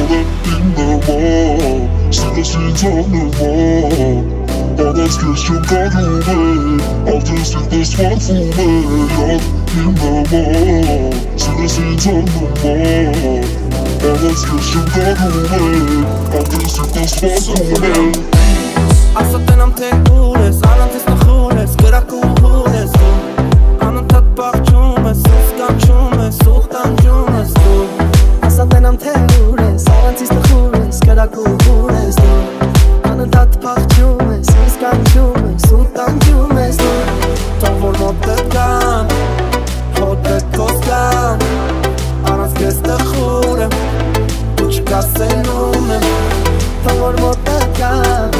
Գորը իմ նման, սիրես ինձ աննման Առանց քեզ չեմ կարում է, արդեն սիրտս վարվում է Յար իմ նման, սիրես ինձ աննման Առանց քեզ չեմ կարում է, արդեն սիրտս վարվում է Ասոտեն ամ թե ուր ես, առանց ես նխուր ես, գրակուր ես դու Անընդհատ պաղջում ես, ուսկ կանչում ես, ուղ տանջում ես դու Ասոտեն ամ թե ուր ես, առանց ես նխուր ես, գրակուր ես դու Անընդհատ պաղջում ես, ուսկ կանչում ես, ուղ տանջում ես դու Թող որ մոտդ կան, հոտդ կոս կան Առանց քեզ տխուր եմ, դու չկասելում եմ Թող որ մոտդ կան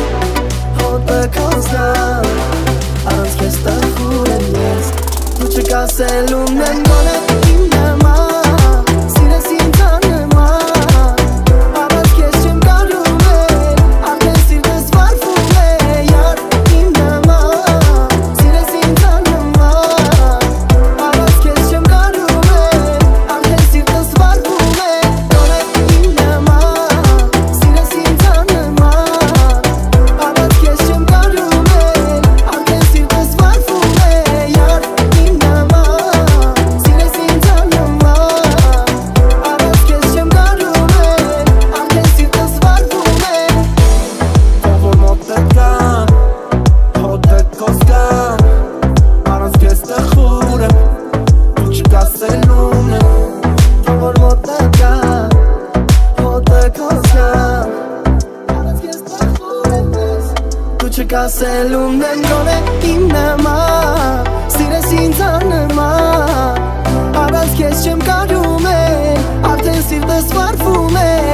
Առանց քեզ տխուր եմ ես Դու չկասելում եմ գոնե իմ նման Սիրես ինձ աննման Առանց քեզ չեմ կարում էլ Արդեն սիրտս վարվում է Յար իմ նման Սիրես ինձ աննման Առանց քեզ չեմ կարում էլ Արդեն սիրտս վարվում է Գոնե իմ նման Սիրես ինձ աննման Առանց քեզ չեմ կարում էլ Արդեն սիրտս վարվում է Յար իմ նման Սիրես ինձ աննման Առանց քեզ չեմ կարում էլ Արդեն սիրտս վարվում է Թող որ մոտդ կան, հոտդ կոս կան Առանց քեզ տխուր եմ, դու չկասելում եմ Թող որ մոտդ կան, հոտդ կոս կան Առանց քեզ տխուր եմ ես Դու չկասելում եմ գոնե իմ նման Սիրես ինձ աննման Առանց քեզ չեմ կարում էլ Արդեն սիրտս վարվում է